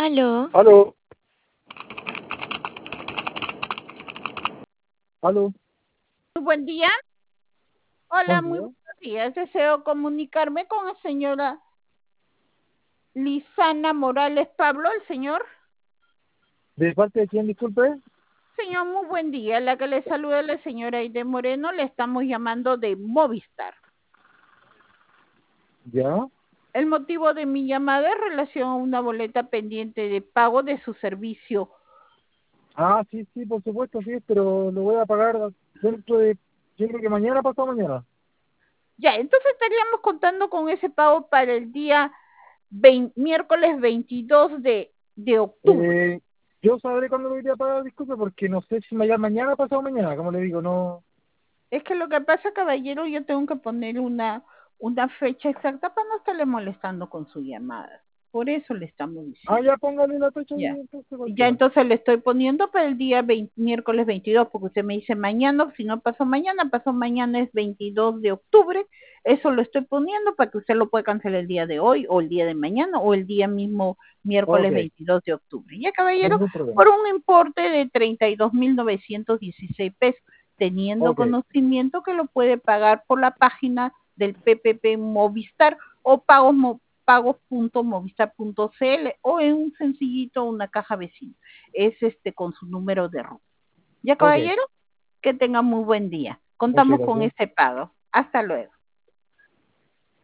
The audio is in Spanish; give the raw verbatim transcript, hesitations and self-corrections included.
Aló. Aló, aló, Muy buen día. Hola, buen muy día. buenos días. Deseo comunicarme con la señora Lisana Morales Pablo, el señor. ¿De parte de quién, disculpe? Señor, muy buen día. La que le saluda la señora Aide Moreno, le estamos llamando de Movistar. Ya. El motivo de mi llamada es relación a una boleta pendiente de pago de su servicio. Ah, sí, sí, por supuesto, sí, pero lo voy a pagar dentro de, yo creo que mañana, pasado mañana. Ya, entonces estaríamos contando con ese pago para el día veinte, miércoles veintidós de, de octubre. Eh, yo sabré cuándo lo iré a pagar, disculpe, porque no sé si mañana, mañana, pasado mañana, como le digo, no. Es que lo que pasa, caballero, yo tengo que poner una, una fecha exacta para no estarle molestando con su llamada. Por eso le estamos Ah, diciendo. ya póngale la fecha y Ya. entonces Ya cualquiera. entonces le estoy poniendo para el día veinte, miércoles veintidós, porque usted me dice mañana, si no pasó mañana, pasó mañana es veintidós de octubre. Eso lo estoy poniendo para que usted lo pueda cancelar el día de hoy, o el día de mañana, o el día mismo Ok, miércoles veintidós de octubre. Ya, caballero, ningún problema. por un importe de treinta y dos mil novecientos dieciséis pesos, teniendo Ok, conocimiento que lo puede pagar por la página del P P P Movistar o pagos mo- pagos punto movistar punto c l o en un sencillito una caja vecina. Es este con su número de ruta. Ya, ok, caballero, que tenga muy buen día. muchas Contamos con gracias. ese pago. Hasta luego.